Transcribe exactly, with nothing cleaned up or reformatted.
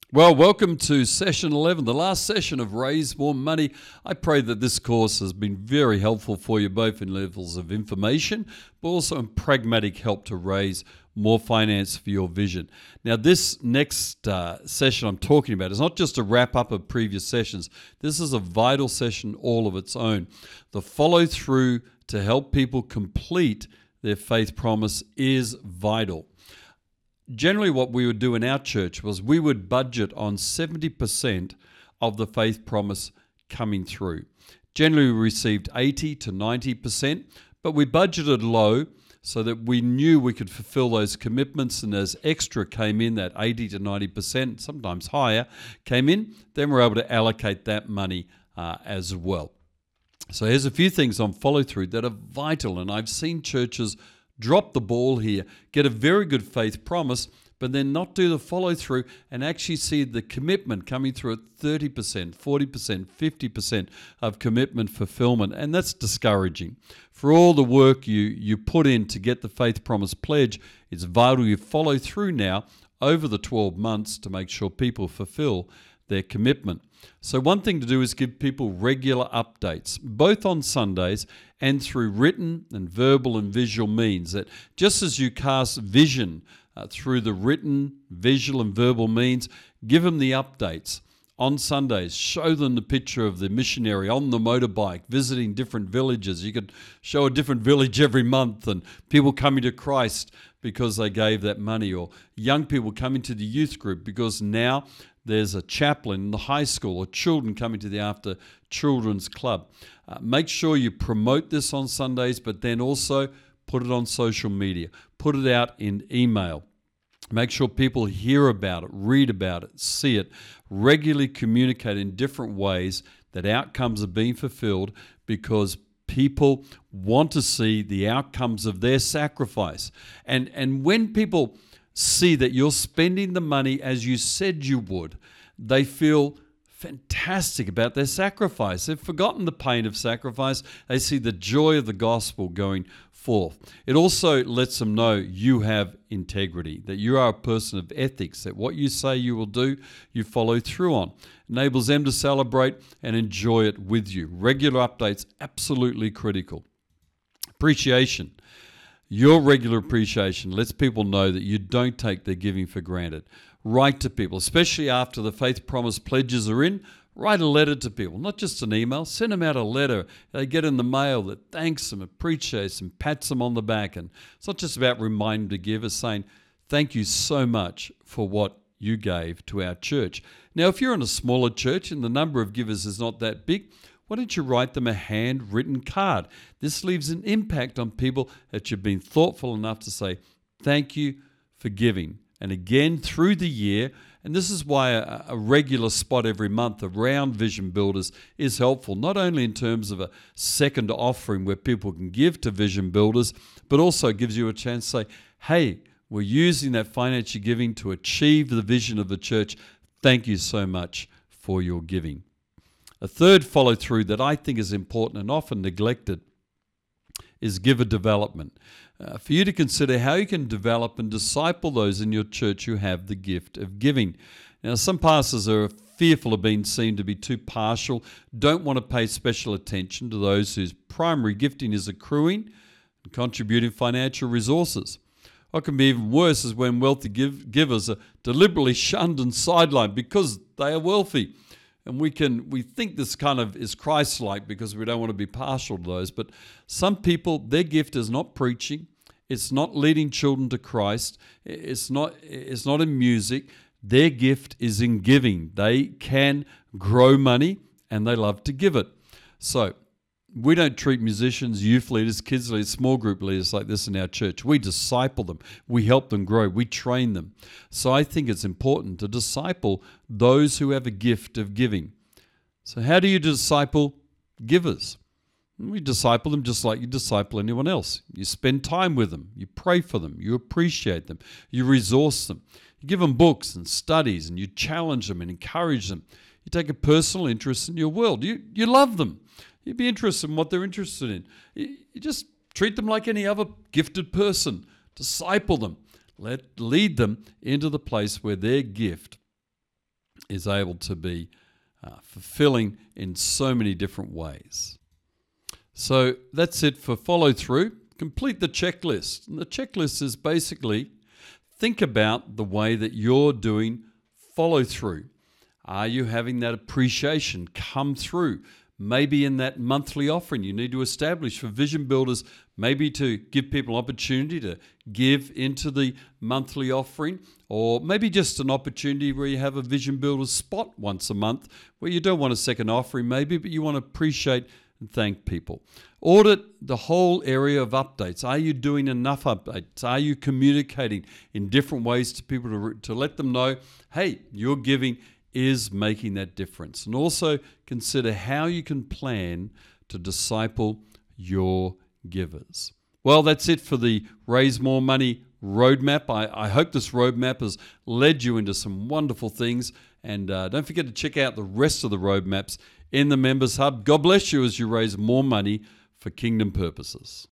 Well, welcome to session eleven, the last session of Raise More Money. I pray that this course has been very helpful for you, both in levels of information, but also in pragmatic help to raise more finance for your vision. Now, this next uh, session I'm talking about is not just a wrap up of previous sessions. This is a vital session all of its own. The follow through to help people complete their faith promise is vital. Generally, what we would do in our church was we would budget on seventy percent of the faith promise coming through. Generally, we received eighty to ninety percent, but we budgeted low so that we knew we could fulfill those commitments, and as extra came in, that eighty to ninety percent, sometimes higher, came in, then we're able to allocate that money uh, as well. So here's a few things on follow-through that are vital, and I've seen churches drop the ball here, get a very good faith promise, but then not do the follow-through and actually see the commitment coming through at thirty percent, forty percent, fifty percent of commitment fulfillment, and that's discouraging. For all the work you, you put in to get the faith promise pledge, it's vital you follow through now over the twelve months to make sure people fulfill their commitment. So one thing to do is give people regular updates, both on Sundays and through written and verbal and visual means. That just as you cast vision uh, through the written, visual and verbal means, give them the updates. On Sundays, show them the picture of the missionary on the motorbike visiting different villages. You could show a different village every month and people coming to Christ because they gave that money, or young people coming to the youth group because now there's a chaplain in the high school, or children coming to the after children's club. Uh, make sure you promote this on Sundays, but then also put it on social media. Put it out in email. Make sure people hear about it, read about it, see it. Regularly communicate in different ways that outcomes are being fulfilled, because people want to see the outcomes of their sacrifice. And, and when people see that you're spending the money as you said you would, they feel fantastic about their sacrifice. They've forgotten the pain of sacrifice. They see the joy of the gospel going forth. It also lets them know you have integrity, that you are a person of ethics, that what you say you will do, you follow through on. Enables them to celebrate and enjoy it with you. Regular updates, absolutely critical. Appreciation. Your regular appreciation lets people know that you don't take their giving for granted. Write to people, especially after the faith promise pledges are in. Write a letter to people, not just an email. Send them out a letter they get in the mail that thanks them, appreciates them, pats them on the back. And it's not just about reminding them to give, it's saying, thank you so much for what you gave to our church. Now, if you're in a smaller church and the number of givers is not that big, why don't you write them a handwritten card? This leaves an impact on people that you've been thoughtful enough to say, thank you for giving. And again, through the year, and this is why a, a regular spot every month around Vision Builders is helpful, not only in terms of a second offering where people can give to Vision Builders, but also gives you a chance to say, hey, we're using that financial giving to achieve the vision of the church. Thank you so much for your giving. A third follow-through that I think is important and often neglected is giver development. Uh, for you to consider how you can develop and disciple those in your church who have the gift of giving. Now, some pastors are fearful of being seen to be too partial, don't want to pay special attention to those whose primary gifting is accruing and contributing financial resources. What can be even worse is when wealthy give, givers are deliberately shunned and sidelined because they are wealthy. And we can we think this kind of is Christ-like because we don't want to be partial to those. But some people, their gift is not preaching. It's not leading children to Christ. It's not, it's not in music. Their gift is in giving. They can grow money and they love to give it. So we don't treat musicians, youth leaders, kids leaders, small group leaders like this in our church. We disciple them. We help them grow. We train them. So I think it's important to disciple those who have a gift of giving. So how do you disciple givers? We disciple them just like you disciple anyone else. You spend time with them. You pray for them. You appreciate them. You resource them. You give them books and studies, and you challenge them and encourage them. You take a personal interest in your world. You, you love them. You'd be interested in what they're interested in. You, you just treat them like any other gifted person. Disciple them. Let lead them into the place where their gift is able to be uh, fulfilling in so many different ways. So that's it for follow through. Complete the checklist. And the checklist is basically think about the way that you're doing follow through. Are you having that appreciation come through? Maybe in that monthly offering you need to establish for vision builders, maybe to give people an opportunity to give into the monthly offering, or maybe just an opportunity where you have a vision builder spot once a month where you don't want a second offering maybe, but you want to appreciate and thank people. Audit the whole area of updates. Are you doing enough updates? Are you communicating in different ways to people to, to let them know, hey, your giving is making that difference? And also consider how you can plan to disciple your givers. Well, that's it for the Raise More Money roadmap. I, I hope this roadmap has led you into some wonderful things. And uh, don't forget to check out the rest of the roadmaps in the Members Hub. God bless you as you raise more money for kingdom purposes.